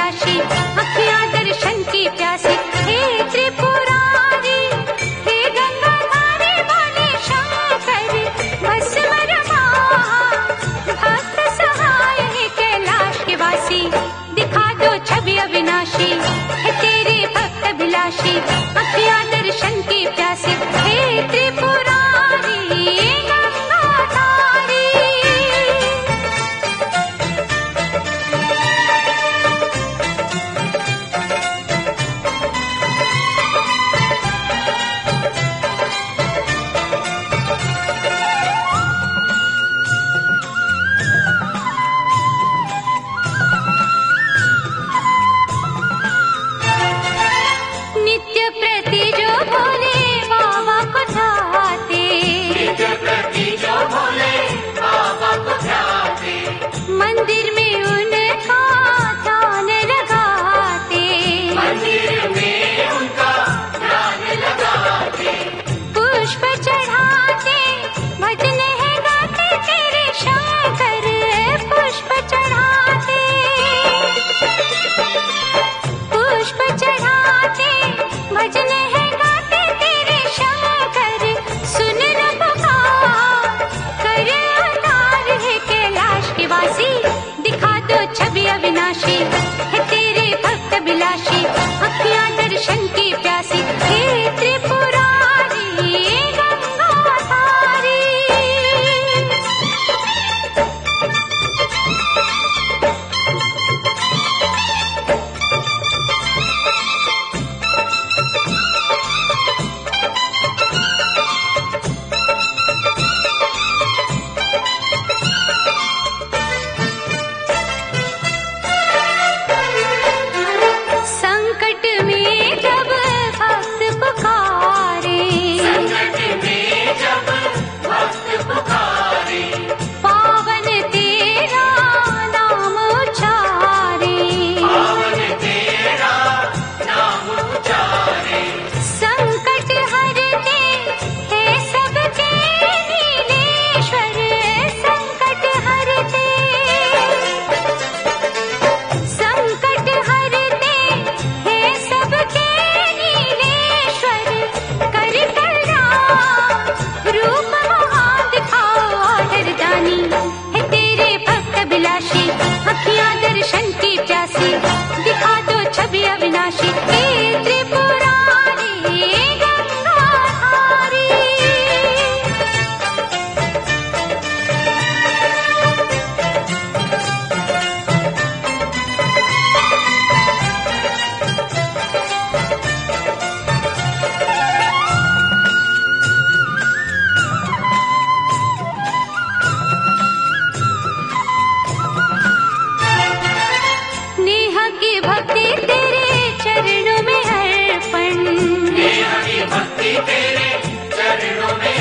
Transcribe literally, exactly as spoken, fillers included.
अभिलाषी, अखियां दर्शन की प्यासी। हे त्रिपुरारी, हे गंगाधारी बोले शंकर, भस्म रमा भक्त सहाय है कैलाश के वासी। दिखा दो छवि अविनाशी, है तेरे भक्त अभिलाषी, अखियां दर्शन की प्यासी। हे त्रिपुरारी गंगाधारी। नित्य प्रति जो भोले बाबा को ध्याते, नित्य प्रति जो भोले बाबा को ध्याते, मंदिर में उनका ध्यान लगाते, मंदिर में उनका ध्यान लगाते, पुष्प चढ़ाते, भजन है गाते तेरे शंकर, पुष्प चढ़ाते, पुष्प चढ़ाते, भजन है गाते तेरे शंकर। सुन न पुकार, कर अवतार है कैलाश के वासी। दिखा दो छवि अविनाशी, है तेरे भक्त अभिलाषी, अखियां दर्शन की प्यासी। हे त्रिपुरारी गंगाधारी। संकट में जब भक्त पुकारे, संकट में जब भक्त पुकारे, पावन तेरा नाम उचारे, पावन तेरा नाम उचारे, संकट हरते हैं सबके नीलेश्वर, संकट हरते, संकट हरते हैं सबके नीलेश्वर। कर कल्याण रूप वहाँ दिखाओ आदरदानी, है तेरे भक्त अभिलाषी, अखियां दर्शन की प्यासी। दिखा दो छवि अविनाशी, हे त्रिपुरारी गंगाधारी। नेहा की भक्ति तेरे चरणों में अर्पण, नेहा की भक्ति तेरे चरणों में